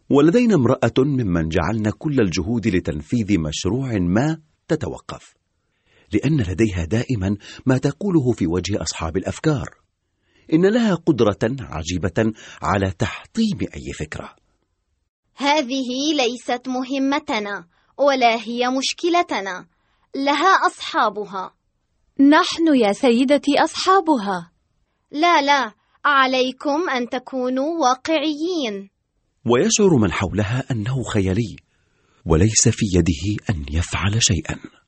ولدينا امرأة ممن جعلنا كل الجهود لتنفيذ مشروع ما تتوقف، لأن لديها دائما ما تقوله في وجه أصحاب الأفكار. إن لها قدرة عجيبة على تحطيم أي فكرة. هذه ليست مهمتنا ولا هي مشكلتنا، لها أصحابها. نحن يا سيدتي أصحابها. لا، عليكم أن تكونوا واقعيين. ويشعر من حولها أنه خيالي وليس في يده أن يفعل شيئا.